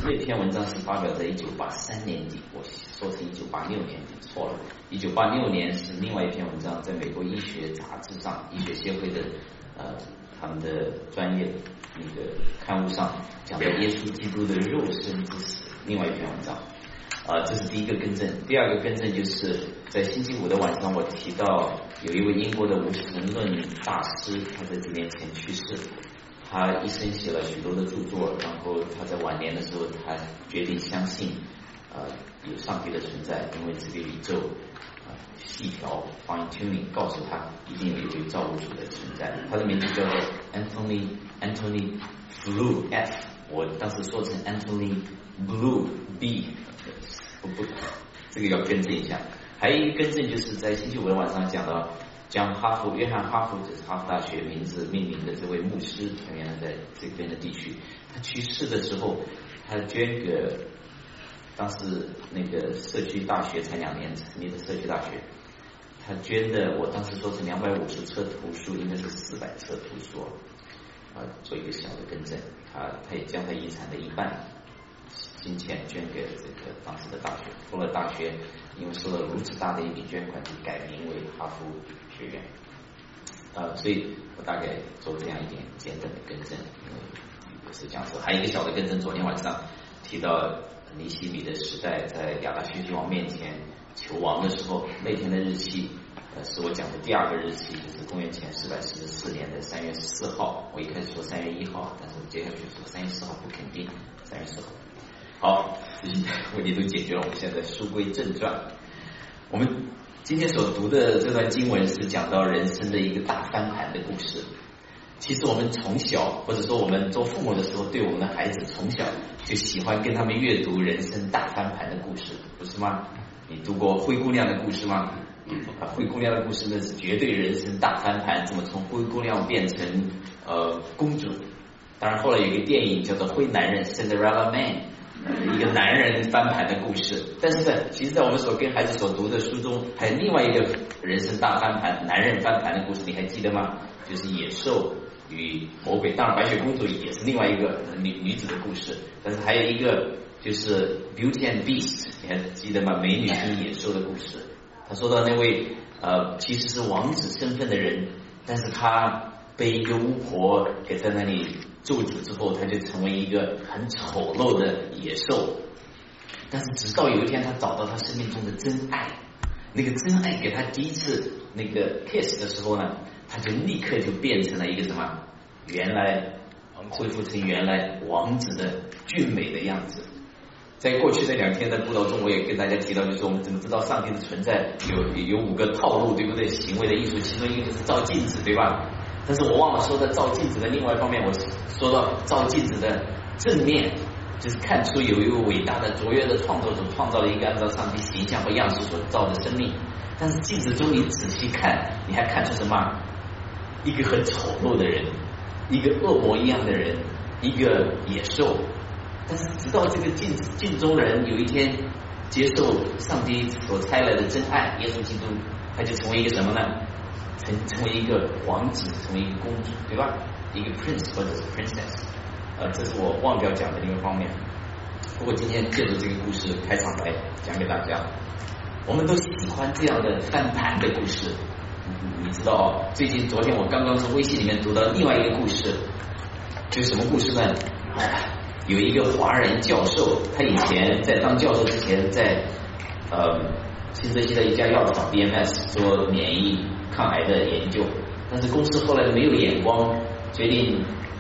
这篇文章是发表在1983年底，我说是1986年底，错了。1986年是另外一篇文章，在美国医学杂志上，医学协会的他们的专业那个刊物上讲到耶稣基督的肉身之死，另外一篇文章。这是第一个更正。第二个更正就是在星期五的晚上，我提到有一位英国的无神论大师，他在几年前去世。他一生写了许多的著作，然后他在晚年的时候，他决定相信有上帝的存在，因为这个宇宙细调 fine tuning 告诉他一定有一位造物主的存在。他的名字叫做 Anthony Blue F， 我当时说成 Anthony Blue B， 不，这个要更正一下。还有一个更正就是在星期五的晚上讲到将约翰哈佛，这是哈佛大学名字命名的这位牧师，他原来在这边的地区，他去世的时候，他捐给当时那个社区大学才2年成立的社区大学，他捐的，我当时说是250册图书，应该是400册图书，做一个小的更正，他也将他遗产的一半金钱捐给这个当时的大学，后来大学因为收了如此大的一笔捐款，就改名为哈佛学院。所以我大概做这样一点简短的更正，因为有时讲说还有一个小的更正，昨天晚上提到尼希米的时代，在亚达薛西王面前求王的时候，那天的日期是我讲的第二个日期，就是公元前444年的3月14号。我一开始说3月1号，但是我接下去说3月4号不肯定，3月4号。好，这些问题都解决了，我们现在书归正传。我们今天所读的这段经文是讲到人生的一个大翻盘的故事。其实我们从小，或者说我们做父母的时候，对我们的孩子从小就喜欢跟他们阅读人生大翻盘的故事，不是吗？你读过灰姑娘的故事吗？灰姑娘的故事呢是绝对人生大翻盘，怎么从灰姑娘变成公主。当然后来有一个电影叫做灰男人 Cinderella Man，一个男人翻盘的故事。但是呢，其实在我们所跟孩子所读的书中，还有另外一个人生大翻盘、男人翻盘的故事，你还记得吗？就是野兽与魔鬼。当然白雪公主也是另外一个女子的故事，但是还有一个就是 Beauty and Beast， 你还记得吗？美女跟野兽的故事。他说到那位其实是王子身份的人，但是他被一个巫婆给在那里咒诅之后，他就成为一个很丑陋的野兽。但是直到有一天他找到他生命中的真爱，那个真爱给他第一次那个 kiss 的时候呢，他就立刻就变成了一个什么，恢复成原来王子的俊美的样子。在过去的2天的布道中，我也跟大家提到，就是我们怎么知道上帝的存在，有5个套路，对不对？行为的艺术，其中一个就是照镜子，对吧？但是我忘了说到照镜子的另外一方面，我说到照镜子的正面，就是看出有一位伟大的卓越的创作者创造了一个按照上帝形象和样式所造的生命。但是镜子中你仔细看，你还看出什么？一个很丑陋的人，一个恶魔一样的人，一个野兽。但是直到这个镜中人有一天接受上帝所差来的真爱耶稣基督，他就成为一个什么呢？成为一个王子，成为一个公主，对吧？一个 prince 或者是 princess。这是我忘掉讲的另一个方面。不过今天借助这个故事开场白讲给大家，我们都喜欢这样的翻盘的故事。你知道昨天我刚刚从微信里面读到另外一个故事，就是什么故事呢？有一个华人教授，他以前在当教授之前，在新泽西的一家药厂 BMS 做免疫抗癌的研究，但是公司后来没有眼光，决定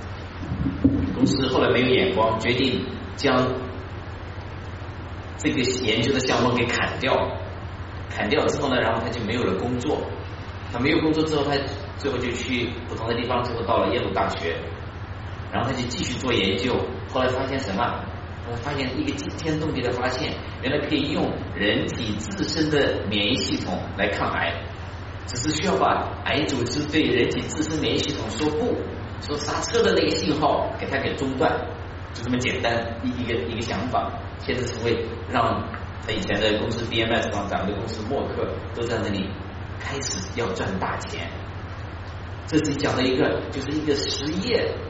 将这个研究的项目给砍掉之后呢，然后他就没有了工作。他没有工作之后，他最后就去不同的地方，最后到了耶鲁大学，然后他就继续做研究。后来发现什么？发现一个惊天动地的发现，原来可以用人体自身的免疫系统来抗癌，只是需要把癌组织对人体自身免疫系统说不、说刹车的那个信号给它给中断，就这么简单一个想法。现在成为让他以前的公司 BMS 上咱们的公司默克都在那里开始要赚大钱。这是讲的就是一个实验，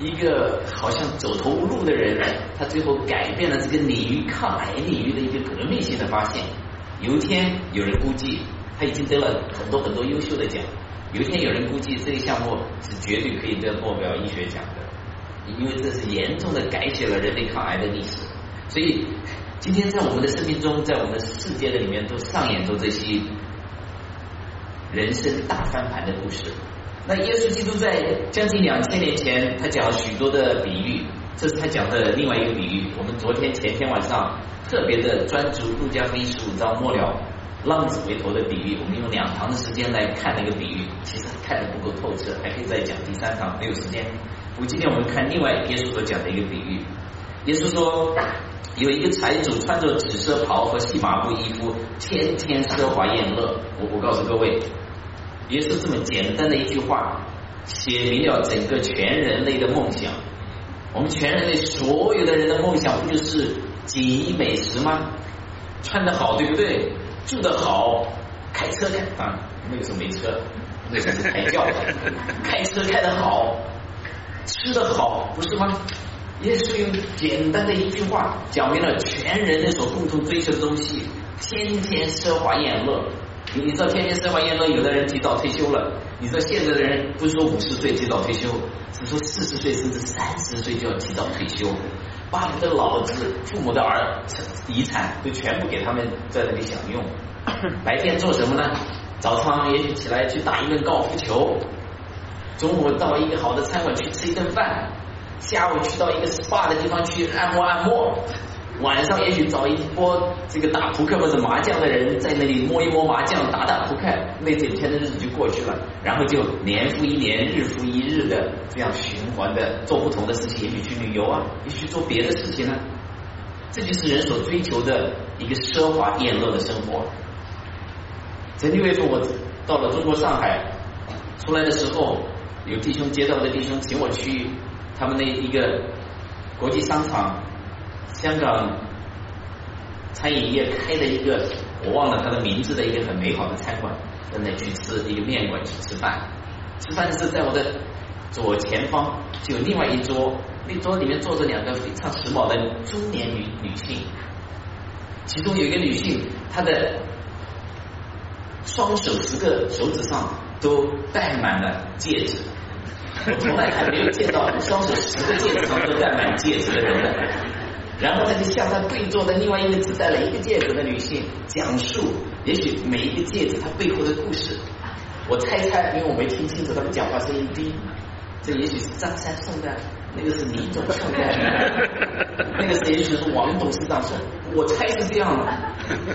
一个好像走投无路的人，他最后改变了这个鲤鱼抗癌鲤鱼的一个革命性的发现。有一天有人估计他已经得了很多很多优秀的奖，有一天有人估计这个项目是绝对可以得诺贝尔医学奖的，因为这是严重的改写了人类抗癌的历史。所以今天在我们的生命中，在我们的世界的里面都上演着这些人生大翻盘的故事。那耶稣基督在将近2000年前，他讲了许多的比喻，这是他讲的另外一个比喻。我们前天晚上特别的专注路加福音15章末了浪子回头的比喻，我们用2堂的时间来看那个比喻，其实看得不够透彻，还可以再讲第3堂，没有时间。不过今天我们看另外耶稣所讲的一个比喻。耶稣说，有一个财主穿着紫色袍和细麻布衣服，天天奢华宴乐。我告诉各位，耶稣这么简单的一句话，写明了整个全人类的梦想。我们全人类所有的人的梦想，不就是锦衣美食吗？穿得好，对不对？住得好，开车开啊，那个时候没车，那个是抬轿的，开车开得好，吃得好，不是吗？耶稣用简单的一句话讲明了全人类所共同追求的东西，天天奢华宴乐。你知道天天奢华宴乐，有的人提早退休了。你知道现在的人不是说50岁提早退休，是说40岁甚至30岁就要提早退休，把你的老子父母的遗产都全部给他们在那里享用。白天做什么呢？早上也许起来去打一顿高尔夫球，中午到一个好的餐馆去吃一顿饭，下午去到一个 SPA 的地方去按摩，晚上也许找一波这个打扑克或者麻将的人在那里摸一摸麻将，打扑克，那整天的日子就过去了，然后就年复一年，日复一日的这样循环的做不同的事情，也许去旅游啊，也许去做别的事情呢。这就是人所追求的一个奢华宴乐的生活。在6月份我到了中国上海，出来的时候有弟兄街道的弟兄请我去他们的一个国际商场，香港餐饮业开的一个我忘了它的名字的一个很美好的餐馆，在那去吃一个面馆去吃饭。吃饭是在我的左前方就有另外一桌，那桌里面坐着2个非常时髦的中年女性，其中有一个女性她的双手10个手指上都戴满了戒指，我从来还没有见到双手10个戒指上都戴满戒指的人的。然后他就向他对坐的另外一个只戴了1个戒指的女性讲述，也许每一个戒指它背后的故事。我猜，因为我没听清楚他们讲话声音低，这也许是张三送的，那个是李总送的，那个是也许是王董事长送，我猜是这样的。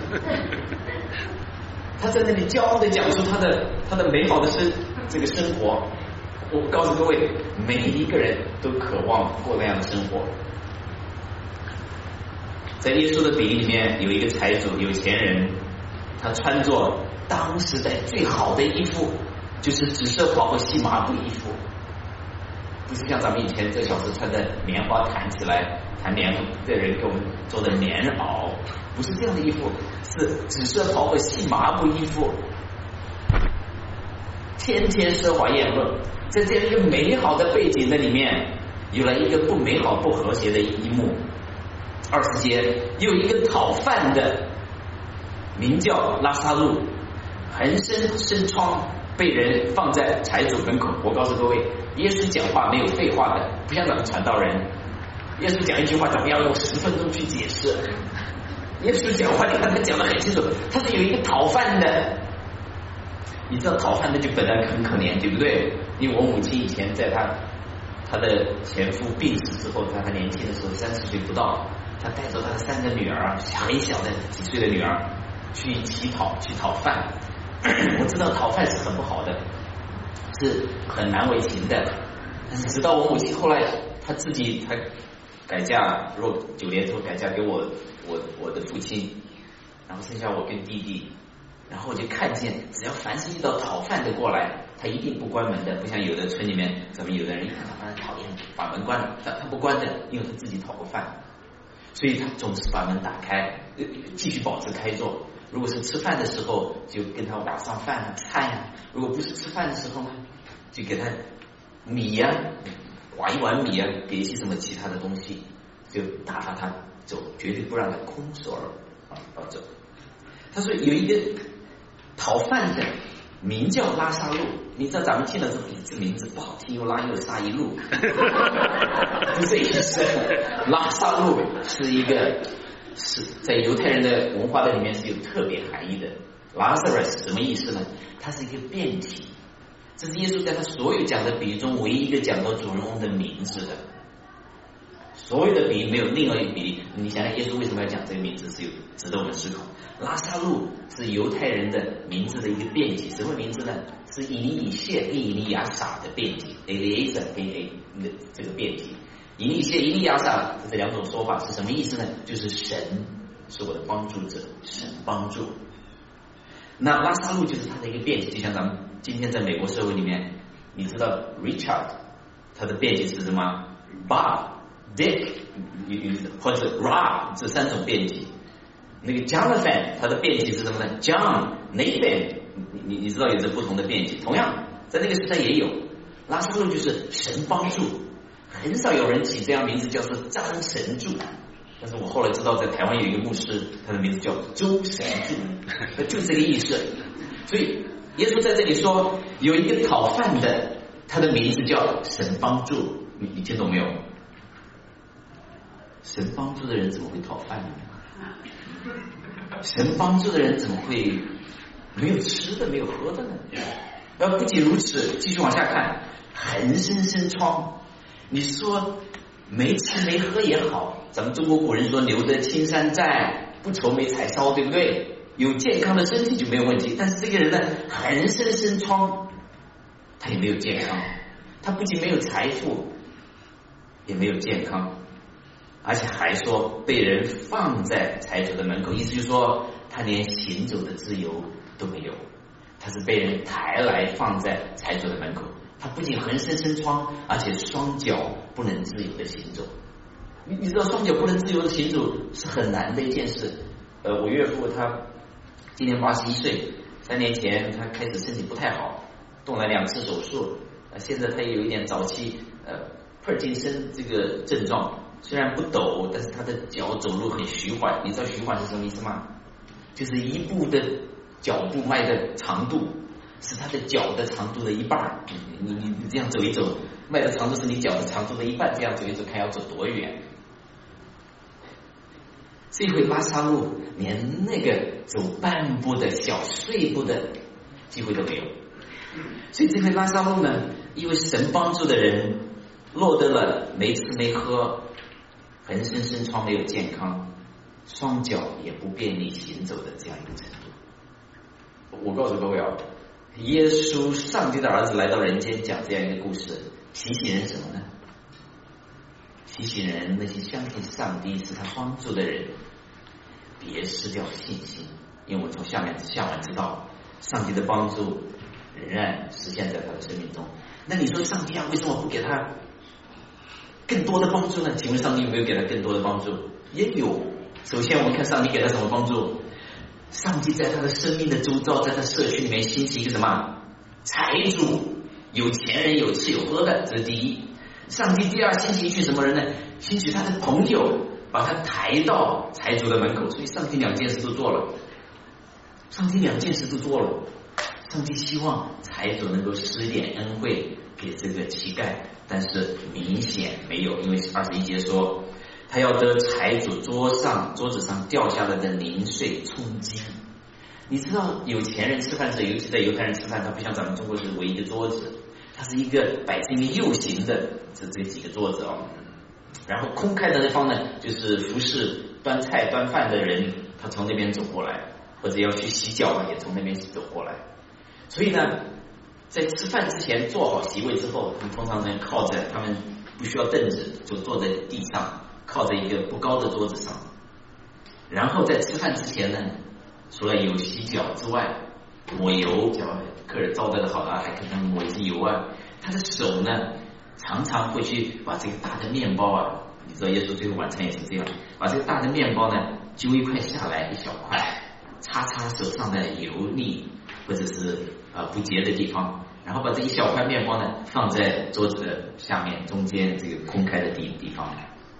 他在那里骄傲地讲述他的美好的这个生活。我告诉各位，每一个人都渴望过那样的生活。在耶稣的比喻里面，有一个财主有钱人，他穿着当时代最好的衣服，就是紫色袍和细麻布衣服，不是像咱们以前这小时穿的棉花弹起来弹棉的人给我们做的棉袄，不是这样的衣服，是紫色袍和细麻布衣服，天天奢华宴乐。在这样一个美好的背景的里面，有了一个不美好不和谐的一幕。20节有一个讨饭的名叫拉撒路，横身疮，被人放在财主门口。我告诉各位，耶稣讲话没有废话的，不像咱们传道人，耶稣讲一句话咱们要用10分钟去解释。耶稣讲话你看他讲得很清楚，他是有一个讨饭的。你知道讨饭的就本来很可怜，对不对？因为我母亲以前在她的前夫病死之后，在她年轻的时候30岁不到，她带着她的3个女儿，很小的几岁的女儿去讨饭。我知道讨饭是很不好的，是很难为情的，但是直到我母亲后来她自己改嫁，如果9年后改嫁给我的父亲，然后剩下我跟弟弟。然后我就看见，只要凡是遇到讨饭的过来，他一定不关门的，不像有的村里面，咱们有的人一看他讨厌，把门关了，他不关的，因为他自己讨过饭，所以他总是把门打开，继续保持开坐。如果是吃饭的时候，就跟他挖上饭啊菜啊；如果不是吃饭的时候呢，就给他米呀、 挖一碗米啊，给一些什么其他的东西，就打发他走，绝对不让他空手而走。他说有一个讨饭的名叫拉撒路，你知道咱们听了这名字不好听，又拉又撒一路，不是意思。拉撒路是在犹太人的文化的里面是有特别含义的。Lazarus 什么意思呢？它是一个变体，这是耶稣在他所有讲的比喻中唯一一个讲到主人公的名字的。所有的比喻没有另外一个比喻。你想想耶稣为什么要讲这个名字，是有值得我们思考。拉撒路是犹太人的名字的一个变体，什么名字呢？是以利以谢跟以利亚撒的变体 ，Eliezer 跟这个变体。以利谢、以利亚撒这两种说法是什么意思呢？就是神是我的帮助者，神帮助。那拉撒路就是他的一个变体，就像咱们今天在美国社会里面，你知道 Richard 他的变体是什么 ？Bob、Dick 或者 Rob 这三种变体。那个 Jonathan 他的变体是什么呢 ？John、Nathan 你知道有着不同的变体，同样在那个时代也有。拉撒路就是神帮助，很少有人起这样名字叫做张神助。但是我后来知道，在台湾有一个牧师，他的名字叫周神助，就是这个意思。所以耶稣在这里说，有一个讨饭的，他的名字叫神帮助。你听懂没有？神帮助的人怎么会讨饭呢？神帮助的人怎么会没有吃的没有喝的呢？不仅如此，继续往下看，横生生疮。你说没吃没喝也好，咱们中国古人说留得青山在，不愁没柴烧，对不对？有健康的身体就没有问题。但是这个人呢，横生生疮，他也没有健康，他不仅没有财富，也没有健康，而且还说被人放在财主的门口，意思就是说他连行走的自由都没有，他是被人抬来放在财主的门口。他不仅横生生疮，而且双脚不能自由的行走。你知道双脚不能自由的行走是很难的一件事。我岳父他今年81岁，3年前他开始身体不太好，动了2次手术，现在他也有一点早期帕金森这个症状，虽然不抖，但是他的脚走路很徐缓。你知道徐缓是什么意思吗？就是一步的脚步迈的长度是他的脚的长度的一半。你这样走一走，迈的长度是你脚的长度的一半，这样走一走看要走多远。这回拉撒路连那个走半步的小碎步的机会都没有。所以这回拉撒路呢，因为神帮助的人落得了没吃没喝，横生生疮，没有健康，双脚也不便利行走的这样一个程度。我告诉各位啊，耶稣上帝的儿子来到人间讲这样一个故事，提醒人什么呢？提醒人那些相信上帝是他帮助的人，别失掉信心。因为我们从下文知道，上帝的帮助仍然实现在他的生命中。那你说上帝为什么不给他更多的帮助呢？请问上帝有没有给他更多的帮助？也有。首先我们看上帝给他什么帮助？上帝在他的生命的周遭，在他社区里面兴起一个什么财主，有钱人，有吃有喝的，这是第一。上帝第二兴起一群什么人呢？兴起他的朋友，把他抬到财主的门口。所以上帝2件事都做了，上帝2件事都做了。上帝希望财主能够施一点恩惠给这个乞丐，但是明显没有，因为21节说他要得财主桌子上掉下来的零碎充饥。你知道有钱人吃饭时，尤其在犹太人吃饭，他不像咱们中国是围一个桌子，它是一个摆成一个右形的这几个桌子然后空开的那方呢，就是服侍端菜端饭的人，他从那边走过来，或者要去洗脚也从那边走过来。所以呢，在吃饭之前做好席位之后，他们通常能靠着，他们不需要凳子，就坐在地上，靠着一个不高的桌子上。然后在吃饭之前呢，除了有洗脚之外，抹油，客人招待的好还给他抹一些油啊。他的手呢，常常会去把这个大的面包你知道耶稣最后晚餐也是这样，把这个大的面包呢揪一块下来，一小块，擦手上的油腻或者是不洁的地方， 然后把这一小块面包呢放在桌子的下面中间这个空开的地方。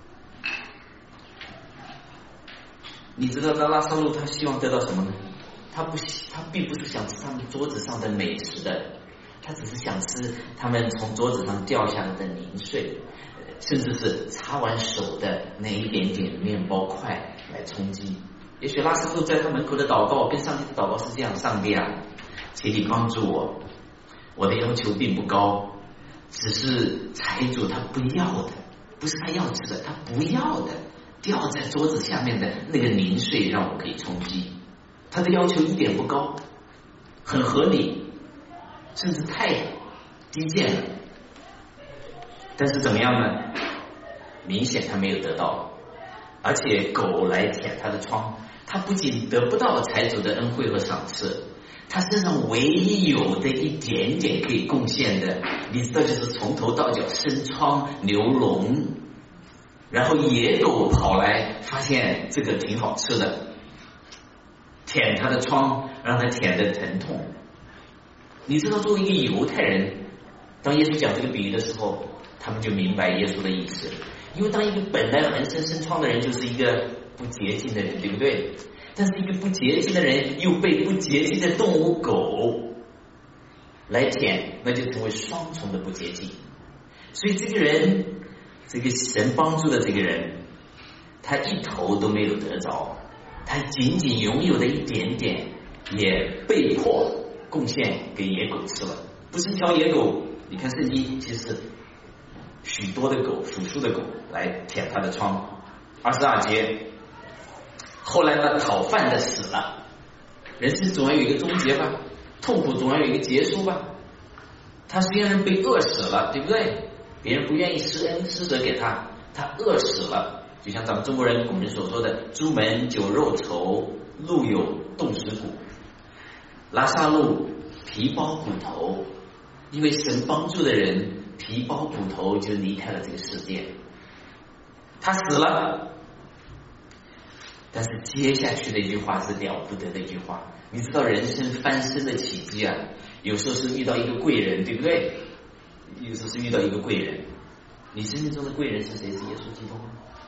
你知道拉撒路他希望得到什么呢？他并不是想吃他们桌子上的美食的，他只是想吃他们从桌子上掉下来的零碎，甚至是擦完手的那一点点面包块来充饥。也许拉撒路在他门口的祷告跟上帝的祷告是这样：上帝啊，请你帮助我，我的要求并不高，只是财主他不要的，不是他要吃的，他不要的，掉在桌子下面的那个零碎让我可以充饥。他的要求一点不高，很合理，甚至太低贱了。但是怎么样呢？明显他没有得到，而且狗来舔他的疮，他不仅得不到财主的恩惠和赏赐，他身上唯一有的一点点可以贡献的，你知道，就是从头到脚生疮流脓，然后野狗跑来发现这个挺好吃的，舔他的疮，让他舔得疼痛。你知道，作为一个犹太人，当耶稣讲这个比喻的时候，他们就明白耶稣的意思。因为当一个本来浑身生疮的人就是一个不洁净的人，对不对？但是一个不洁净的人又被不洁净的动物狗来舔，那就成为双重的不洁净。所以这个人，这个神帮助的这个人，他一头都没有得着，他仅仅拥有的一点点也被迫贡献给野狗吃了。不是一条野狗，你看圣经其实是许多的狗，复数的狗来舔他的疮。22节，后来呢，讨饭的死了。人生总要有一个终结吧，痛苦总要有一个结束吧。他虽然被饿死了，对不对？别人不愿意施恩施舍给他，他饿死了。就像咱们中国人古人所说的猪门酒肉稠，路有冻死骨。拉撒路皮包骨头，因为神帮助的人皮包骨头就离开了这个世界，他死了。但是接下去的一句话是了不得的一句话，你知道人生翻身的奇迹啊，有时候是遇到一个贵人，对不对？有时候是遇到一个贵人。你生命中的贵人是谁？是耶稣基督。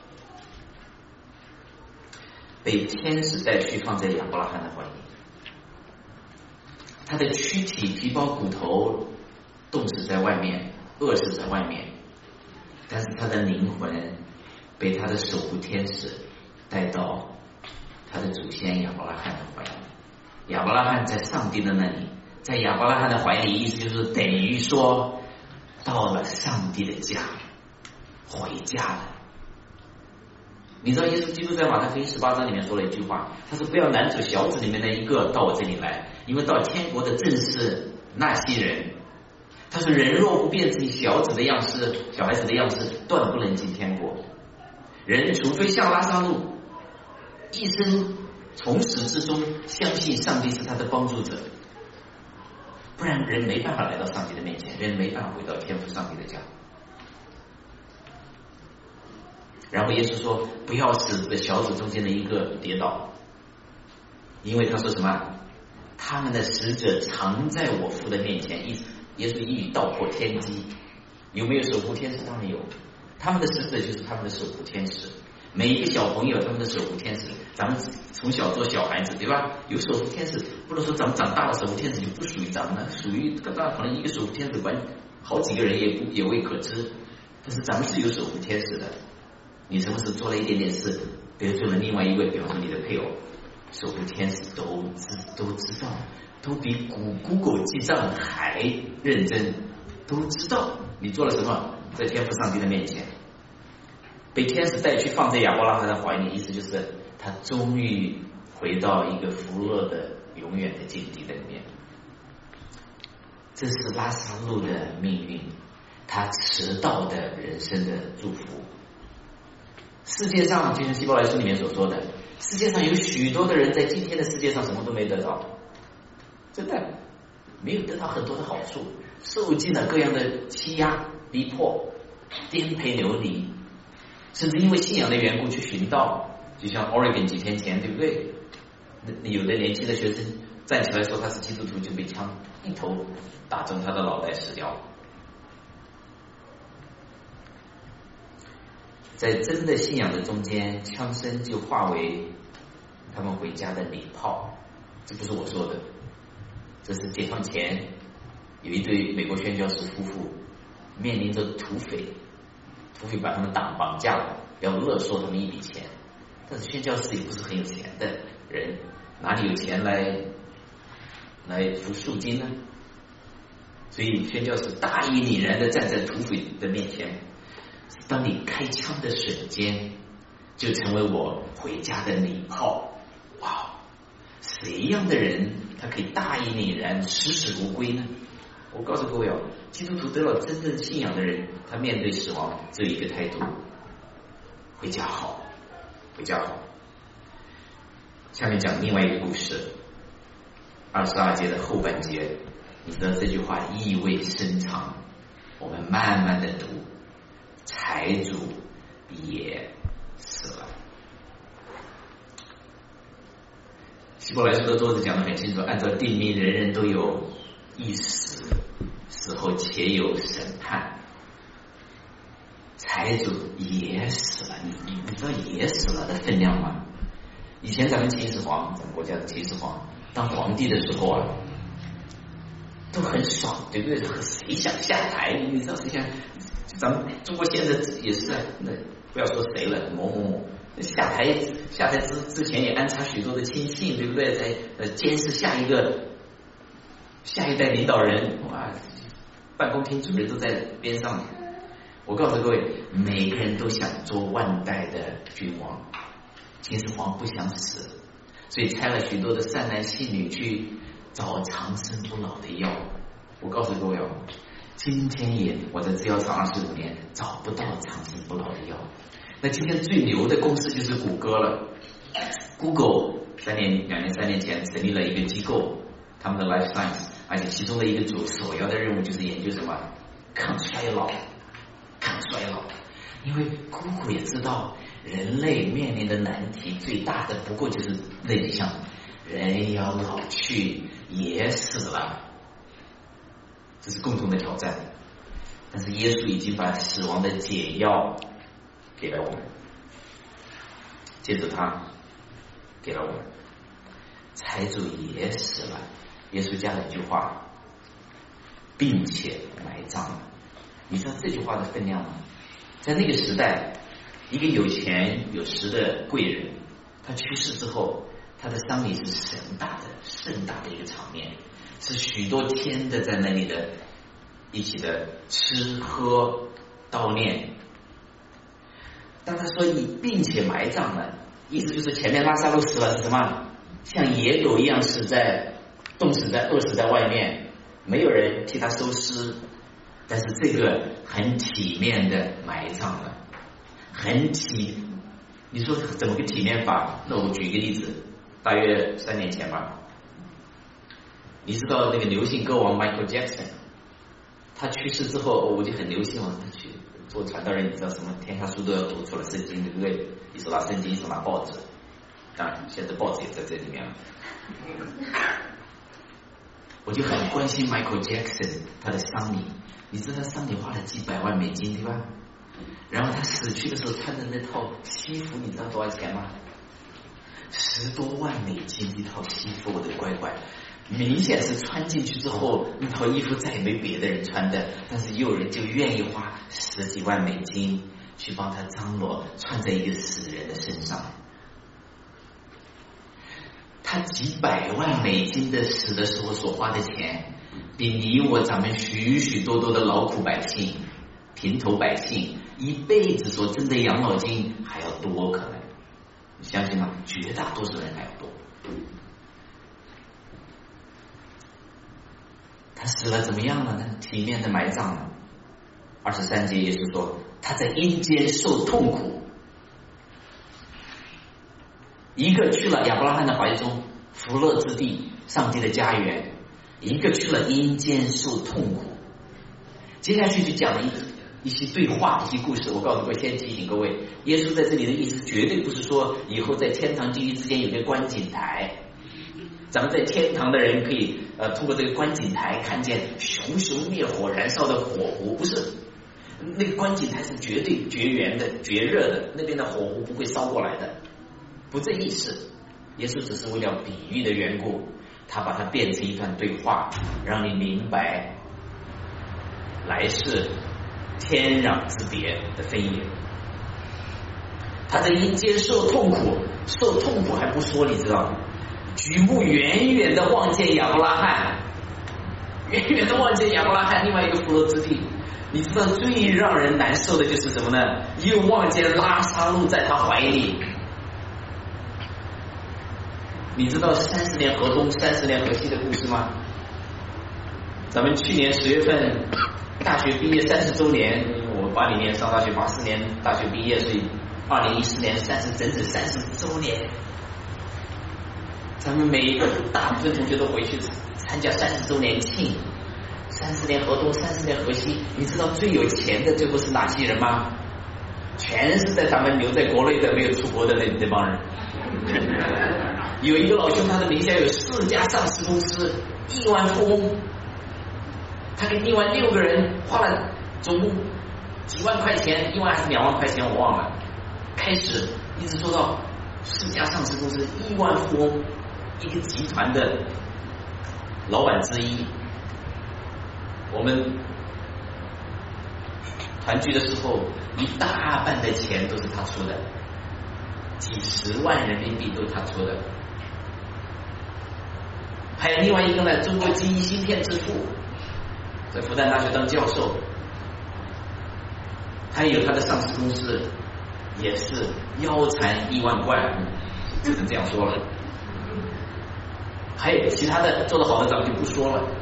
被天使带去放在亚伯拉罕的怀里，他的躯体皮包骨头冻死在外面，饿死在外面，但是他的灵魂被他的守护天使带到他的祖先亚伯拉罕的怀里。亚伯拉罕在上帝的那里，在亚伯拉罕的怀里，意思就是等于说到了上帝的家，回家了。你知道耶稣基督在马太福音18章里面说了一句话，他说不要拦阻小子里面的一个到我这里来，因为到天国的正是那些人。他说人若不变成小子的样式，小孩子的样式，断不能进天国。人除非像拉撒路一生从始至终相信上帝是他的帮助者，不然人没办法来到上帝的面前，人没办法回到天父上帝的家。然后耶稣说不要使这小子中间的一个跌倒，因为他说什么？他们的使者常在我父的面前。耶稣一语道破天机。有没有守护天使？当然有。他们的使者就是他们的守护天使。每一个小朋友他们的守护天使，咱们从小做小孩子，对吧？有守护天使，不能说咱们长大了守护天使就不属于咱们了，属于可能一个守护天使管好几个人也未可知。但是咱们是有守护天使的。你什么时候做了一点点事，得罪了另外一位，比方说你的配偶，守护天使都知道，都比Google记账还认真，都知道你做了什么，在天父上帝的面前。被天使带去放在亚伯拉罕的怀里，意思就是他终于回到一个福乐的永远的境地的里面。这是拉撒路的命运，他迟到的人生的祝福。世界上就像希伯来书里面所说的，世界上有许多的人在今天的世界上什么都没得到，真的没有得到很多的好处，受尽了各样的欺压逼迫，颠沛流离，甚至因为信仰的缘故去寻道。就像 Oregon 几天前，对不对？有的年轻的学生站起来说他是基督徒，就被枪一头打中他的脑袋死掉了。在真的信仰的中间，枪声就化为他们回家的礼炮。这不是我说的，这是解放前有一对美国宣教士夫妇面临着土匪把他们绑架了，要勒索他们一笔钱。但是宣教士也不是很有钱的人，哪里有钱来付赎金呢？所以宣教士大义凛然的站在土匪的面前，当你开枪的瞬间，就成为我回家的礼炮。哇，谁样的人他可以大义凛然视死如归呢？我告诉各位哦，基督徒得了真正信仰的人，他面对死亡只有一个态度：回家好，回家好。下面讲另外一个故事，22节的后半节，你知道这句话意味深长，我们慢慢的读。财主也死了。希伯来书的作者讲得很清楚，按照定命，人人都有一死，死后且有审判。财主也死了，你知道也死了的分量吗？以前咱们秦始皇，咱们国家的秦始皇当皇帝的时候啊，都很爽，对不对？谁想下台？你知道谁想？咱们中国现在也是，那不要说谁了，某某某下台之前也安插许多的亲信，对不对？在监视下一代领导人，哇，办公厅主任都在边上。我告诉各位，每个人都想做万代的君王。秦始皇不想死，所以差了许多的善男信女去找长生不老的药。我告诉各位哦，今天我在制药厂25年找不到长生不老的药。那今天最牛的公司就是谷歌了。Google 2年3年前成立了一个机构，他们的 Life Science， 而且其中的一个首要的任务就是研究什么抗衰老。因为 Google 也知道人类面临的难题最大的不过就是那几项，人要老去也死了，这是共同的挑战。但是耶稣已经把死亡的解药给了我们，借着他给了我们。财主也死了，耶稣加了一句话，并且埋葬了。你知道这句话的分量吗？在那个时代，一个有钱有势的贵人，他去世之后，他的丧礼是盛大的一个场面，是许多天的在那里的一起的吃喝悼念。当他说你并且埋葬了，意思就是前面拉萨路死了是什么？像野狗一样死在饿死在外面，没有人替他收尸。但是这个很体面的埋葬了，你说怎么个体面法？那我举一个例子，大约3年前吧，你知道那个流行歌王 Michael Jackson， 他去世之后，我就很流行他去做传道人，你知道什么天下书都要读出了圣经，对不对？一手拿圣经，一手拿报纸，当然现在报纸也在这里面了。我就很关心 Michael Jackson 他的丧礼。你知道他丧礼花了几百万美金，对吧？然后他死去的时候穿的那套西服，你知道多少钱吗？10多万美金一套西服，我的乖乖，明显是穿进去之后那套衣服再也没别的人穿的，但是有人就愿意花10几万美金去帮他张罗穿在一个死人的身上。他几百万美金的死的时候所花的钱，比你我咱们许许多多的劳苦百姓、平头百姓一辈子所挣的养老金还要多，可能你相信吗？绝大多数人还要多。他死了怎么样了呢？体面的埋葬了。23节耶稣说他在阴间受痛苦，一个去了亚伯拉罕的怀中，福乐之地，上帝的家园，一个去了阴间受痛苦。接下去就讲了一些对话，一些故事。我告诉各位，先提醒各位，耶稣在这里的意思绝对不是说以后在天堂地狱之间有个观景台， 咱们在天堂的人可以通过这个观景台看见熊熊烈火燃烧的火湖，不是，那个观景台是绝对绝缘的、绝热的，那边的火湖不会烧过来的，不这意思。耶稣只是为了比喻的缘故，他把它变成一段对话，让你明白来世天壤之别的分野。他在阴间受痛苦还不说，你知道吗？举目远远的望见亚伯拉罕，远远的望见亚伯拉罕另外一个福罗之地。你知道最让人难受的就是什么呢？又望见拉撒路在他怀里。你知道30年河东30年河西的故事吗？咱们去年10月份大学毕业30周年，我80年上大学，84年大学毕业，所以2014年整整30周年。咱们每一个大部分同学都回去参加30周年庆，30年河东30年河西。你知道最有钱的最后是哪些人吗？全是在咱们留在国内的没有出国的那帮人。有一个老兄，他的名下有4家上市公司，亿万富翁。他给另外6个人花了总共几万块钱，1万还是2万块钱我忘了。开始一直做到4家上市公司，亿万富翁，一个集团的老板之一。我们团聚的时候，一大半的钱都是他出的，几10万人民币都是他出的。还有另外一个呢，中国基因芯片之父，在复旦大学当教授，他有他的上市公司，也是腰缠亿万贯，只能这样说了。还有其他的做得好的咱们就不说了。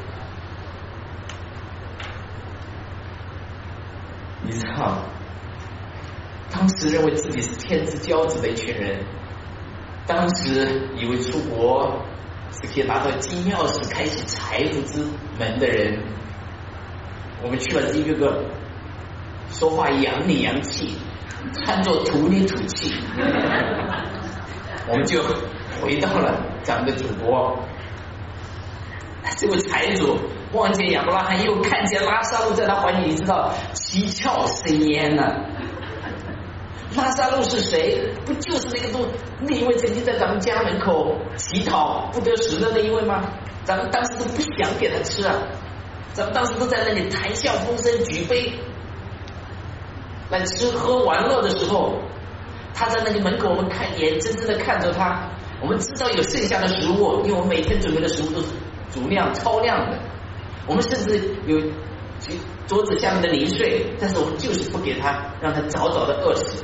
你知道，当时认为自己是天之骄子的一群人，当时以为出国是可以拿到金钥匙开启财富之门的人，我们去了一个个说话洋里洋气，穿着土里土气，我们就回到了咱们的祖国。这位财主望见亚伯拉罕，又看见拉撒路在他怀里，你知道七窍生烟呢。拉撒路是谁？不就是那一位曾经在咱们家门口乞讨不得食的那一位吗？咱们当时都不想给他吃啊，咱们当时都在那里谈笑风生，举杯来吃喝玩乐的时候，他在那个门口，我们眼睁睁的看着他。我们知道有剩下的食物，因为我们每天准备的食物都是足量超量的，我们甚至有桌子下面的零碎，但是我们就是不给他，让他早早的饿死。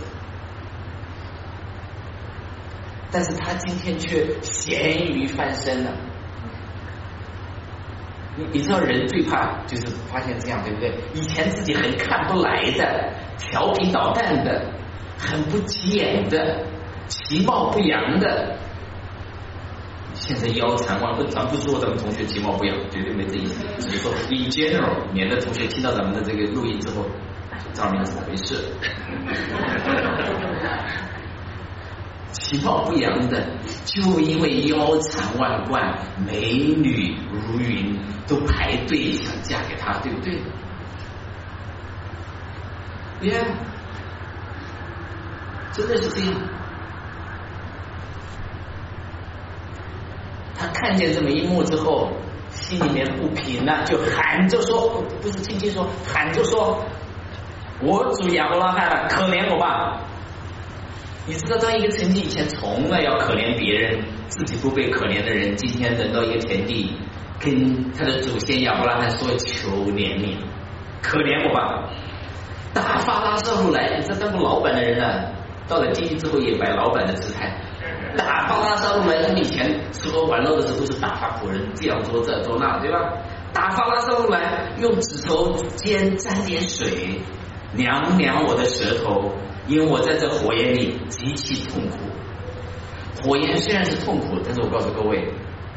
但是他今天却咸鱼翻身了。你知道人最怕就是发现这样，对不对？以前自己很看不来的，调皮捣蛋的，很不起眼的，其貌不扬的，现在腰缠万贯。咱不说咱们同学其貌不扬，绝对没这意思，只是说 in general， 免得同学听到咱们的这个录音之后，张明怎么回事？其貌不扬的，就因为腰缠万贯，美女如云，都排队想嫁给他，对不对？真的是这样。他看见这么一幕之后，心里面不平了，就喊着说，不是轻轻说，喊着说，我主亚伯拉罕，可怜我吧。你知道，当一个曾经以前从来要可怜别人，自己不被可怜的人，今天轮到一个田地，跟他的祖先亚伯拉罕说求怜悯，可怜我吧。打发拉撒路来，你知道当过老板的人呢，到了地狱之后也摆老板的姿态。打发拉撒路来，他们以前吃喝玩乐的时候都是打发仆人，这样做这做那，对吧？打发拉撒路来，用指头尖沾点水，凉凉我的舌头，因为我在这火焰里极其痛苦。火焰虽然是痛苦，但是我告诉各位，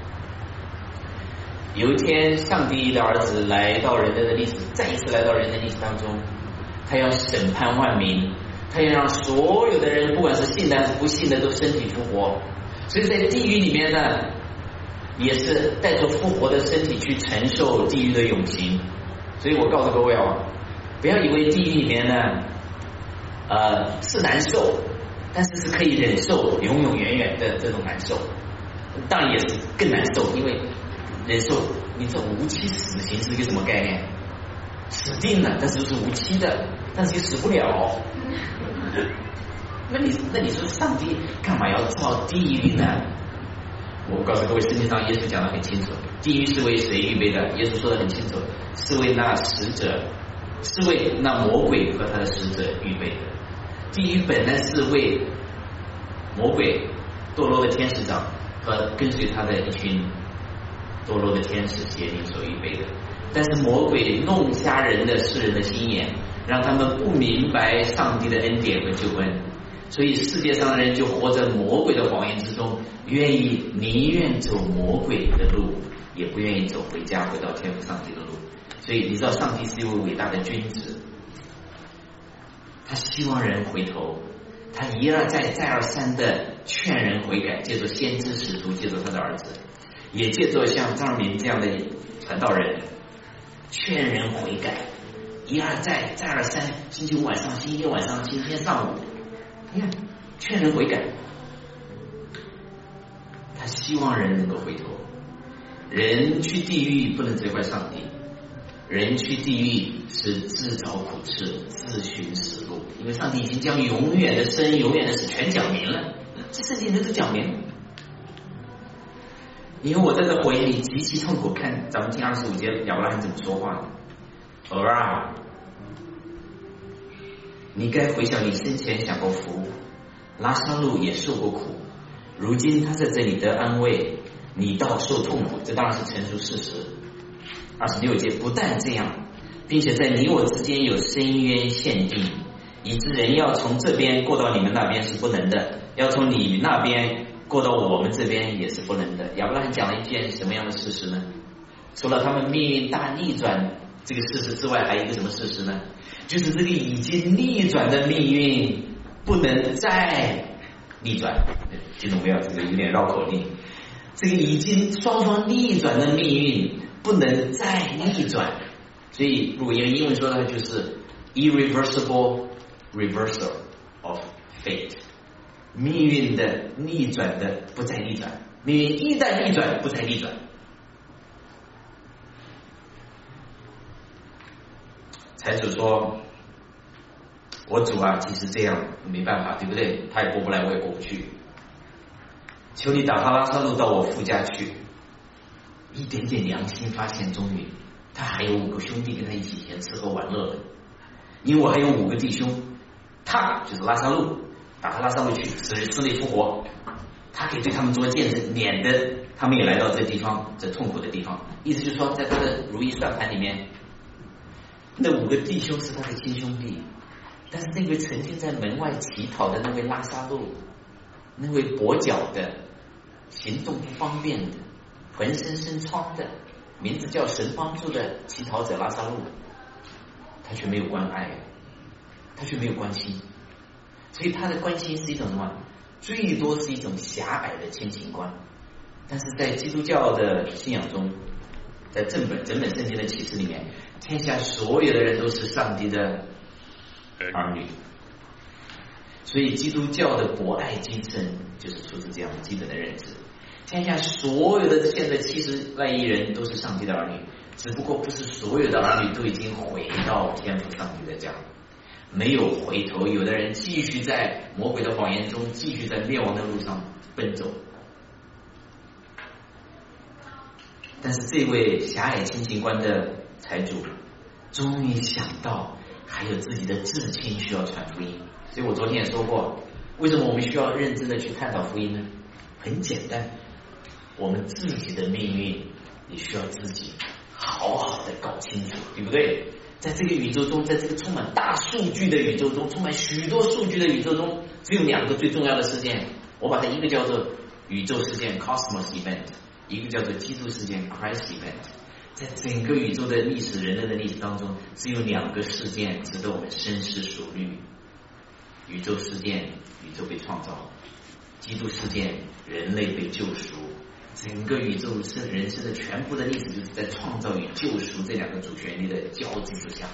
有一天上帝的儿子来到人类的历史，再一次来到人类历史当中，他要审判万民，他要让所有的人，不管是信的还是不信的，都身体复活。所以在地狱里面呢， 也是带着复活的身体去承受地狱的永刑。所以我告诉各位不要以为地狱里面呢是难受，但是是可以忍受永永远远的这种难受。当然也是更难受，因为忍受你这无期死刑是一个什么概念？死定了，但是是无期的，但是也死不了。那你说上帝干嘛要造地狱呢？我告诉各位，圣经上耶稣讲得很清楚，地狱是为谁预备的？耶稣说得很清楚，是为那使者，是为那魔鬼和他的使者预备的。地狱本来是为魔鬼堕落的天使长和跟随他的一群堕落的天使邪灵所预备的，但是魔鬼弄瞎人的世人的心眼，让他们不明白上帝的恩典和救恩，所以世界上的人就活在魔鬼的谎言之中，宁愿走魔鬼的路，也不愿意走回家回到天父上帝的路。所以你知道上帝是一位伟大的君子，他希望人回头，他一而再再而三的劝人悔改，借着先知使徒，借着他的儿子，也借着像张尔明这样的传道人劝人悔改，一而再再而三，星期五晚上，星期六晚上，星期天上午，你看劝人悔改，他希望人能够回头。人去地狱不能责怪上帝，人去地狱是自找苦吃，自寻死路，因为上帝已经将永远的生永远的死全讲明了，这圣经都讲明了。因为我在这回忆里极其痛苦，看咱们听25节亚伯拉罕怎么说话的。儿啊，你该回想你生前享过福，拉撒路也受过苦，如今他在这里得安慰，你倒受痛苦，这当然是陈述事实。26节不但这样，并且在你我之间有深渊限定，以致人要从这边过到你们那边是不能的，要从你那边过到我们这边也是不能的。亚伯拉罕讲了一件什么样的事实呢？除了他们命运大逆转这个事实之外，还有一个什么事实呢？就是这个已经逆转的命运不能再逆转。听懂没有？这个有点绕口令。这个已经双方逆转的命运不能再逆转，所以如果用英文说的话，就是 irreversible reversal of fate， 命运的逆转的不再逆转，命运一旦逆转不再逆转。财主说，我主啊，即使这样没办法，对不对？他也过不来，我也过不去，求你打发拉撒路到我父家去。一点点良心发现，终于他还有5个兄弟跟他一起前吃喝玩乐的，因为我还有5个弟兄，他就是拉撒路，打发拉撒路去死里复活，他可以对他们做见证，免得他们也来到这地方，这痛苦的地方。意思就是说，在他的如意算盘里面，那5个弟兄是他的亲兄弟，但是那位曾经在门外乞讨的那位拉撒路，那位跛脚的、行动不方便的、浑身生疮的、名字叫神帮助的乞讨者拉撒路，他却没有关爱，他却没有关心，所以他的关心是一种什么？最多是一种狭隘的亲情观。但是在基督教的信仰中，在整本圣经的启示里面，天下所有的人都是上帝的儿女，所以基督教的博爱精神就是出自这样基本的认知。天下所有的现在70万亿人都是上帝的儿女，只不过不是所有的儿女都已经回到天父上帝的家，没有回头，有的人继续在魔鬼的谎言中，继续在灭亡的路上奔走。但是这位狭隘亲情观的财主终于想到还有自己的至亲需要传福音。所以我昨天也说过，为什么我们需要认真的去探讨福音呢？很简单，我们自己的命运也需要自己好好的搞清楚，对不对？在这个宇宙中，在这个充满大数据的宇宙中，充满许多数据的宇宙中，只有2个最重要的事件，我把它一个叫做宇宙事件 Cosmos Event， 一个叫做基督事件 Christ Event。 在整个宇宙的历史，人类的历史当中，只有2个事件值得我们深思熟虑。宇宙事件，宇宙被创造；基督事件，人类被救赎。 整个宇宙人生的全部的历史就是在创造与救赎这两个主旋律的交织之下。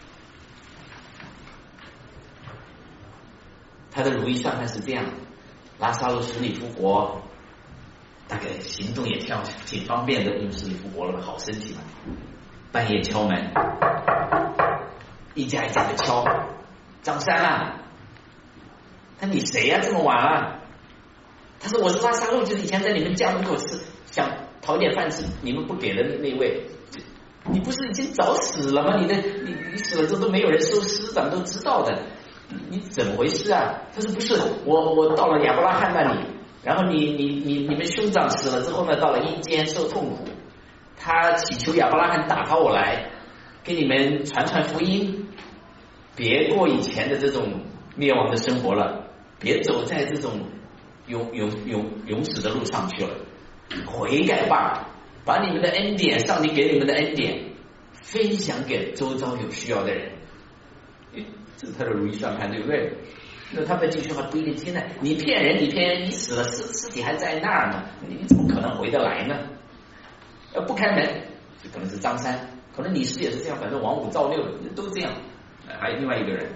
他的如意算盘是这样，拉萨路死里复活，大概行动也挺方便的，因为死里复活了，好身体嘛。半夜敲门，一家一家的敲，张三啊，他你谁呀、这么晚了？他说我是拉萨路，就是以前在你们家门口吃，想讨点饭吃，你们不给的那位。你不是已经早死了吗？你死了之后都没有人收尸，咱们都知道的。你怎么回事啊？他说不是，我到了亚伯拉罕那里，然后你们兄长死了之后呢，到了阴间受痛苦，他祈求亚伯拉罕打发我来给你们传福音，别过以前的这种灭亡的生活了，别走在这种永死的路上去了，悔改吧，把你们的恩典，上帝给你们的恩典分享给周遭有需要的人。这是他的如意算盘，对不对？那他们这句话不一定听呢。你骗人，你死了，尸体还在那儿呢，你怎么可能回得来呢？不开门，这可能是张三，可能李斯也是这样，反正王五赵六都这样。还有另外一个人，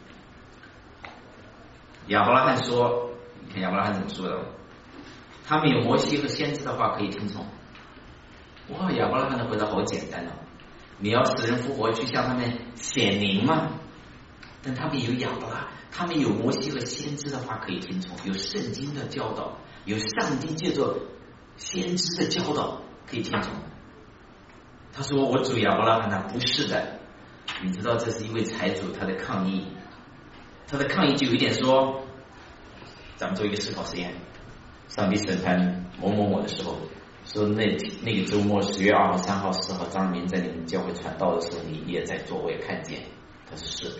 亚伯拉罕说，你看亚伯拉罕怎么说的？他们有摩西和先知的话可以听从。哇，亚伯拉罕的回答好简单哦，你要死人复活去向他们显灵吗？但他们有亚伯拉，他们有摩西和先知的话可以听从，有圣经的教导，有上帝借着先知的教导可以听从。他说我主亚伯拉罕，他不是的。你知道这是一位财主他的抗议，他的抗议就有一点说，咱们做一个思考实验，上帝审判某某某的时候，说那个周末10月2号、3号、4号，张明在你们教会传道的时候，你也在做，我也看见。他说是。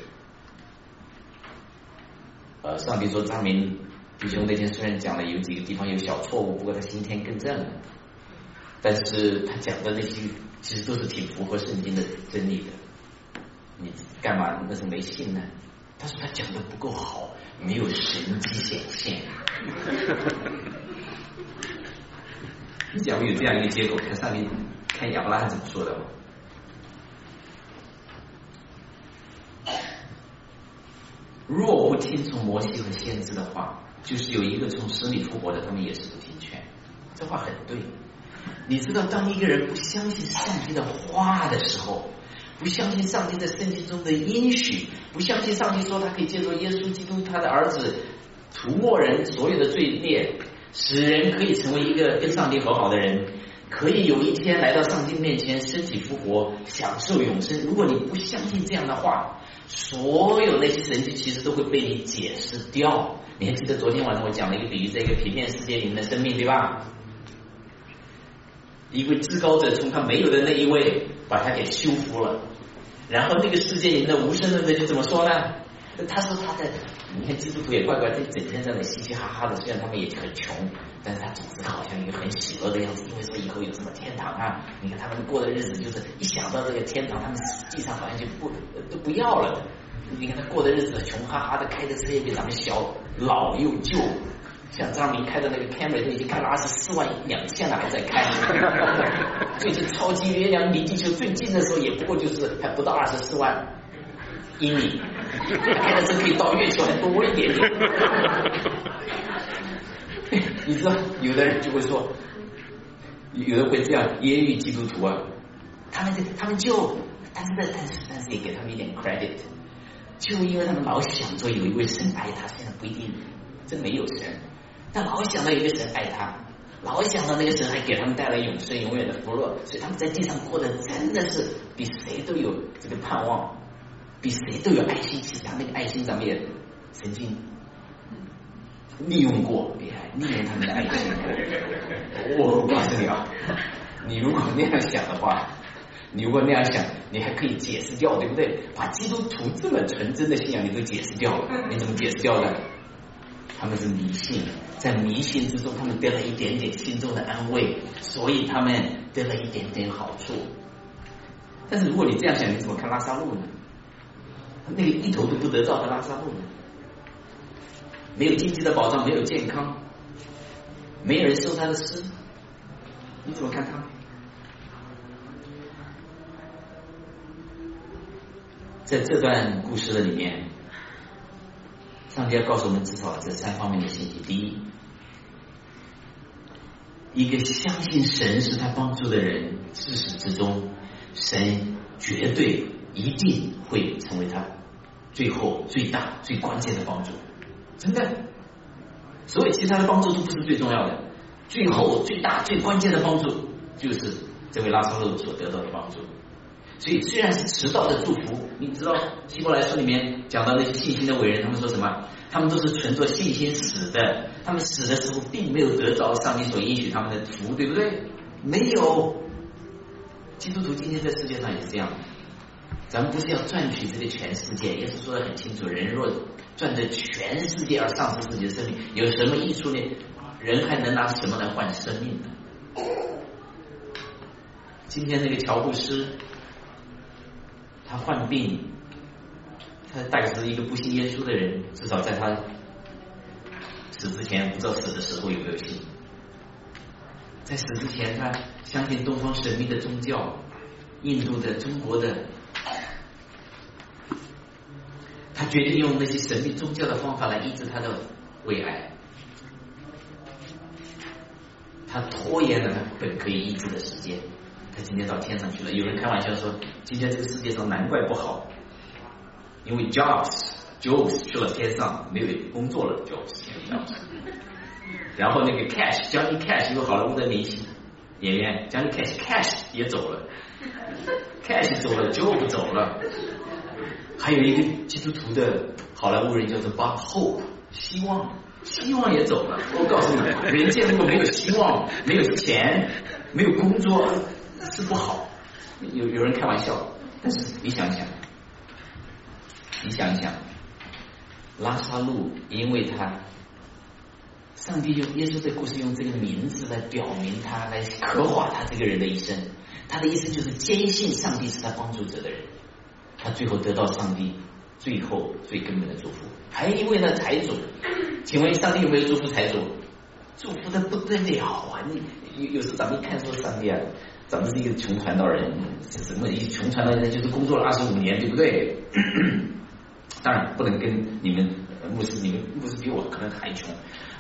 上帝说张明弟兄那天虽然讲了有几个地方有小错误，不过他今天更正了，但是他讲的那些其实都是挺符合圣经的真理的，你干嘛那是没信呢？他说他讲的不够好，没有神迹显现。你假如有这样一个结果，看上面看亚伯拉罕怎么说的吗？若不听从摩西和先知的话，就是有一个从死里复活的，他们也是不听劝。这话很对。你知道，当一个人不相信上帝的话的时候，不相信上帝在圣经中的应许，不相信上帝说他可以借助耶稣基督他的儿子涂抹人所有的罪孽，使人可以成为一个跟上帝和好的人，可以有一天来到上帝面前身体复活享受永生。如果你不相信这样的话，所有那些神迹其实都会被你解释掉。你还记得昨天晚上我讲了一个比喻，在一个平面世界里面的生命，对吧？一位至高者从他没有的那一位把他给修复了，然后那个世界里面的无声论者就怎么说呢？他说他的，你看基督徒也怪怪，他整天在那嘻嘻哈哈的，虽然他们也很穷，但是他总是好像一个很喜乐的样子，因为说以后有什么天堂啊，你看他们过的日子就是一想到这个天堂，他们实际上好像就都不要了。你看他过的日子穷哈哈的，开的车也比咱们小，老又旧，像张明开的那个凯美都已经开了24.2万了，还在开。最近超级月亮离地球最近的时候，也不过就是还不到24万英里，开的车可以到月球还多一点点。你知道，有的人就会说，有人会这样揶揄基督徒啊，他们就，但是也给他们一点 credit。就因为他们老想着有一位神爱他，现在不一定真没有神，但老想到有一个神爱他，老想到那个神还给他们带来永生永远的福乐，所以他们在地上过得真的是比谁都有这个盼望，比谁都有爱心。其实他那个爱心咱们也曾经利用过，利用他们的爱心过。我告诉你啊，你如果那样想的话，你如果那样想，你还可以解释掉，对不对？把基督徒这么纯真的信仰你都解释掉了，你怎么解释掉的？他们是迷信，在迷信之中他们得了一点点心中的安慰，所以他们得了一点点好处。但是如果你这样想，你怎么看拉撒路呢？那个一头都不得到的拉撒路呢？没有经济的保障，没有健康，没有人收他的尸， 你怎么看他？在这段故事的里面，上帝要告诉我们至少这3方面的信息。第一，一个相信神是他帮助的人，自始至终，神绝对一定会成为他最后最大最关键的帮助，真的。所有其他的帮助都不是最重要的，最后最大最关键的帮助就是这位拉撒路所得到的帮助。所以虽然是迟到的祝福，你知道希伯来书里面讲到那些信心的伟人，他们说什么？他们都是存着信心死的，他们死的时候并没有得着上帝所应许他们的福，对不对？没有。基督徒今天在世界上也是这样，咱们不是要赚取这个全世界，耶稣说得很清楚，人若赚得全世界而丧失自己的生命，有什么益处呢？人还能拿什么来换生命呢？今天那个乔布斯，他患病，他带着一个不信耶稣的人，至少在他死之前，不知道死的时候有没有信。在死之前，他相信东方神秘的宗教，印度的、中国的，他决定用那些神秘宗教的方法来医治他的胃癌。他拖延了他本可以医治的时间，他今天到天上去了。有人开玩笑说，今天这个世界上难怪不好，因为 Jobs 去了天上，没有工作了 Jobs。然后那个 Johnny Cash 有好莱坞的明星演员 Johnny Cash 也走了，Cash 走了 Job 走了，还有一个基督徒的好莱坞人叫做 Bob Hope， 希望也走了。我告诉你，人间如果没有希望，没有钱，没有工作是不好。有人开玩笑，但是你想想，拉撒路因为他上帝用耶稣的故事用这个名字来表明他，来刻画他这个人的一生。他的一生就是坚信上帝是他帮助者的人，他最后得到上帝最后最根本的祝福。还因为呢财主，请问上帝有没有祝福财主？祝福的不得了啊！你有时咱们一看说上帝啊，咱们是一个穷传道人，什么一穷传道人就是工作了25年，对不对？当然不能跟你们牧师比我可能还穷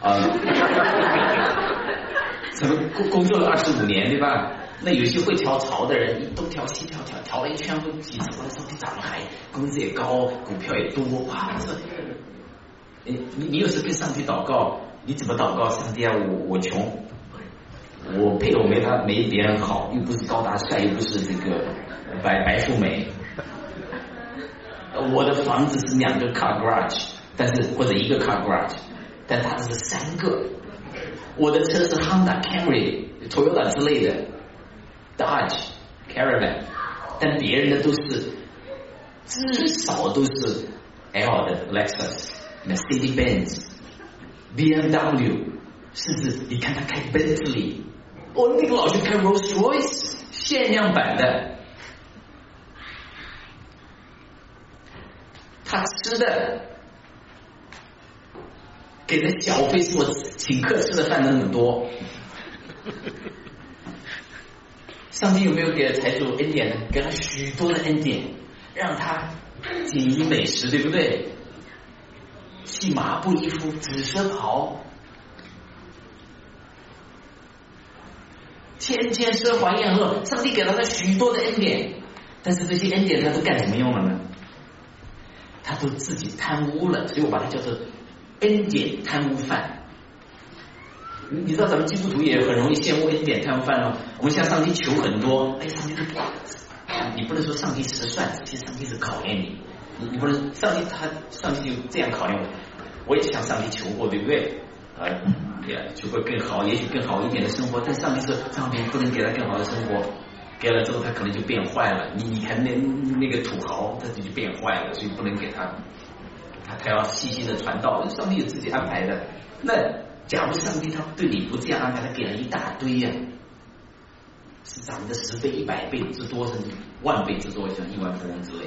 什么工作了25年，对吧？那有些会跳槽的人，东跳西跳，跳了一圈都几次，后来上帝咋么还工资也高，股票也多，哇！你有时跟上帝祷告，你怎么祷告？上帝啊，我穷，我配偶没别人好，又不是高大帅，又不是这个白富美，我的房子是2个 car garage， 但是或者1个 car garage， 但他的是3个。我的车是 Honda Camry、Toyota 之类的 ，Dodge Caravan， 但别人的都是至少都是 L 的 Lexus、Mercedes-Benz、BMW， 甚至你看他开 Bentley， 那个老师开 Rolls Royce 限量版的。他吃的给的小费是我请客吃的饭的那么多。上帝有没有给财主恩典呢？给了许多的恩典，让他锦衣美食，对不对？系麻布衣服，紫色袍，天天奢华宴乐。上帝给了他许多的恩典，但是这些恩典他都干什么用了呢？他都自己贪污了，所以我把它叫做恩典贪污犯。你知道咱们基督徒也很容易羡慕恩典贪污犯吗？我们向上帝求很多，上帝你不能说上帝实算，其实上帝是考验你。你不能上帝就这样考验我。我也向上帝求过，对不对？求过更好，也许更好一点的生活，但上帝说上帝不能给他更好的生活。给了之后他可能就变坏了，你看那个土豪他就变坏了，所以不能给他要细心的传道，上帝有自己安排的。那假如上帝他对你不这样安排，他给了一大堆呀，是涨的10倍、100倍之多，甚至10000倍之多，像亿万富翁之类，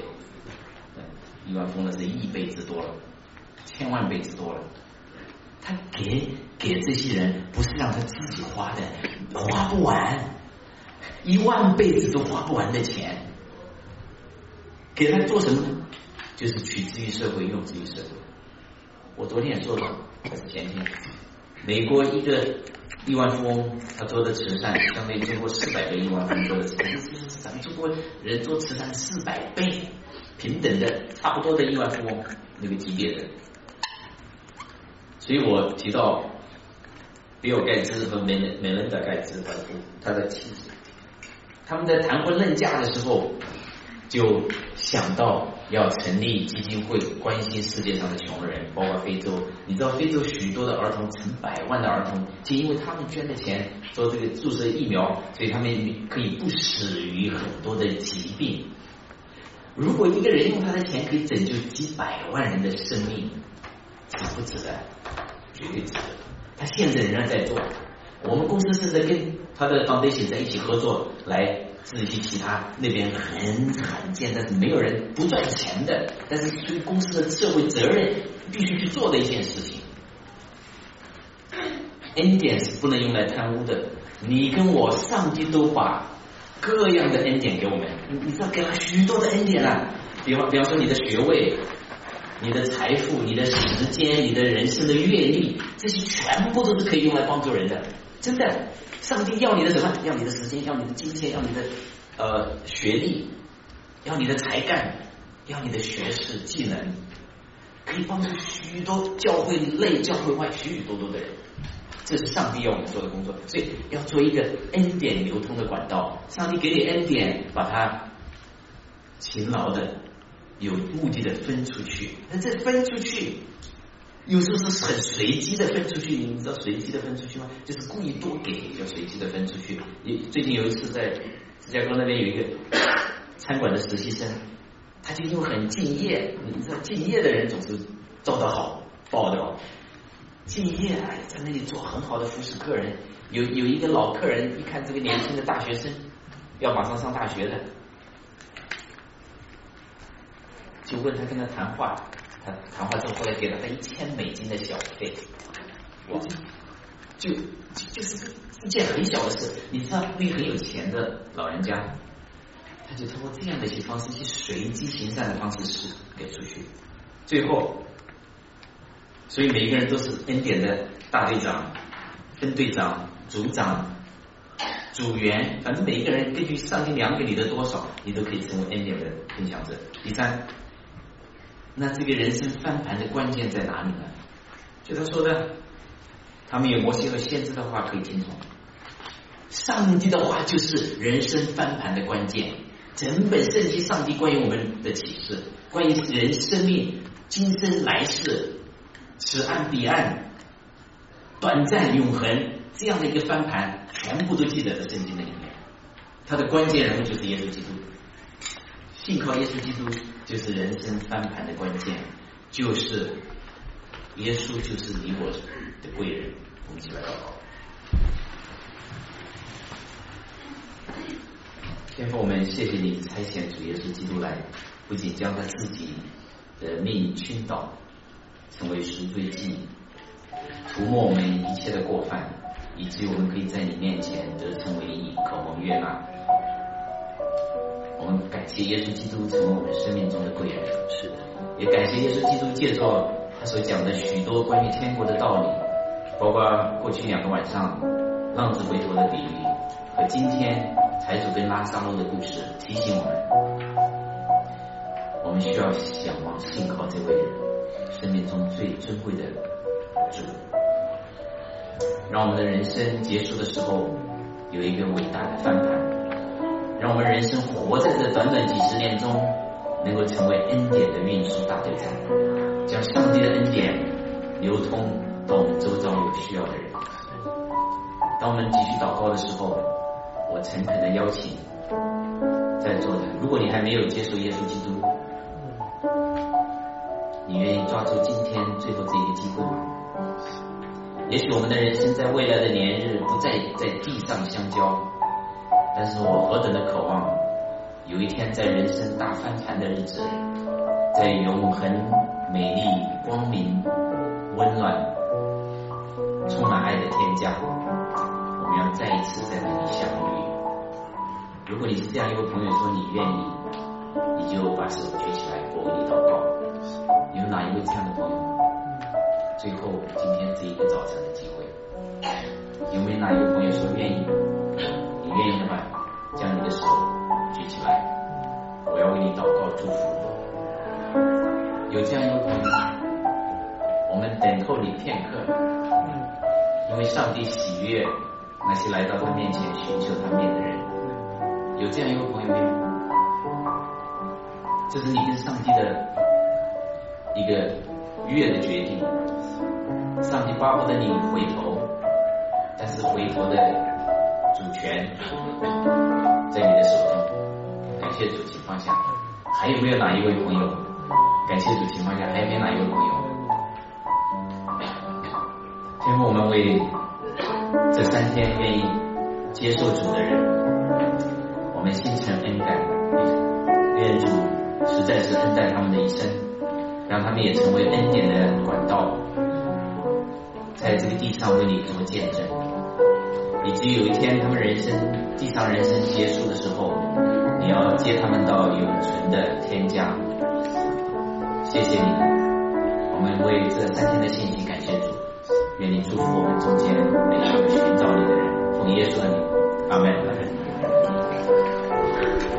亿万富翁那是1亿倍之多了，1000万倍之多了。他给给这些人不是让他自己花的，花不完，10000辈子都花不完的钱，给他做什么呢？就是取之于社会，用之于社会。我昨天也说了，还是前天，美国一个亿万富翁他做的慈善，相当于中国400个亿万富翁做的慈善，就是咱们中国人做慈善400倍，平等的，差不多的亿万富翁那个级别的。所以我提到比尔盖茨和梅伦达盖茨他的妻子，他们在谈婚论嫁的时候就想到要成立基金会，关心世界上的穷人，包括非洲。你知道非洲许多的儿童，成百万的儿童，就因为他们捐的钱做这个注射疫苗，所以他们可以不死于很多的疾病。如果一个人用他的钱可以拯救几百万人的生命，值不值得？绝对值得。他现在仍然在做，我们公司甚至跟他的 foundation 在一起合作，来治愈其他那边很罕见但是没有人不赚钱的，但是对公司的社会责任必须去做的一件事情。恩典是不能用来贪污的，你跟我上帝都把各样的恩典给我们，你知道给了许多的恩典啊，比方说你的学位，你的财富，你的时间，你的人生的阅历，这些全部都是可以用来帮助人的。真的，上帝要你的什么？要你的时间，要你的金钱，要你的学历，要你的才干，要你的学识技能，可以帮助许多教会内教会外许许多多的人。这是上帝要我们做的工作，所以要做一个恩典流通的管道。上帝给你恩典，把它勤劳的有目的的分出去，那这分出去有时候是很随机的分出去。你知道随机的分出去吗？就是故意多给，叫随机的分出去。最近有一次在芝加哥那边有一个餐馆的实习生，他就因为很敬业，你知道敬业的人总是遭到好报的哦。敬业啊，在那里做很好的服侍客人。有一个老客人，一看这个年轻的大学生要马上上大学的，就问他，跟他谈话。他谈话之后，后来给了他$1000的小费。哇，就是一件很小的事。你知道，那个很有钱的老人家，他就通过这样的一些方式，一些随机行善的方式是给出去。最后，所以每一个人都是恩典的大队长、分队长、组长、组员，反正每一个人根据上帝量给你的多少，你都可以成为恩典的分享者。第三，那这个人生翻盘的关键在哪里呢？就他说的，他们有摩西和先知的话可以听从，上帝的话就是人生翻盘的关键。整本圣经，上帝关于我们的启示，关于人生命今生来世，此岸彼岸，短暂永恒，这样的一个翻盘全部都记载在圣经的里面。他的关键人物就是耶稣基督，信靠耶稣基督就是人生翻盘的关键，就是耶稣就是你我的贵人。我们一起来祷告。天父，我们谢谢你差遣主耶稣基督来，不仅将他自己的命倾倒，成为赎罪祭，涂抹我们一切的过犯，以至于我们可以在你面前得称为义，可蒙悦纳。我们感谢耶稣基督成为我们生命中的贵人，是的，也感谢耶稣基督借着他所讲的许多关于天国的道理，包括过去2个晚上浪子回头的比喻，和今天财主跟拉撒路的故事，提醒我们需要想望信靠这位生命中最尊贵的主，让我们的人生结束的时候有一个伟大的翻盘，让我们人生活在这短短几十年中能够成为恩典的运输大队长，将上帝的恩典流通到我们周遭有需要的人。当我们继续祷告的时候，我诚恳的邀请在座的，如果你还没有接受耶稣基督，你愿意抓住今天最后这一个机会吗？也许我们的人生在未来的年日不再在地上相交，但是我何等的渴望有一天在人生大翻盘的日子里，在永恒美丽光明温暖充满爱的天家，我们要再一次在那里相遇。如果你是这样一位朋友，说你愿意，你就把手举起来，我为你祷告。有哪一位这样的朋友？最后今天这一个早晨的机会，有没有哪一位朋友说愿意？你愿意的话，将你的手举起来，我要为你祷告祝福。有这样一位朋友，我们等候你片刻，因为上帝喜悦那些来到他面前寻求他面的人。有这样一位朋友没有？这是你跟上帝的一个约的决定。上帝巴不得你回头，但是回头的主权在你的手中。感谢主，请放下。还有没有哪一位朋友？感谢主，请放下。还有没有哪一位朋友？天父，我们为这3天愿意接受主的人，我们心存恩感，愿主实在是恩待他们的一生，让他们也成为恩典的管道，在这个地上为你做见证，以至于有一天他们地上人生结束的时候，你要接他们到永存的天家。谢谢你，我们为这3天的信息感谢主，愿你祝福我们中间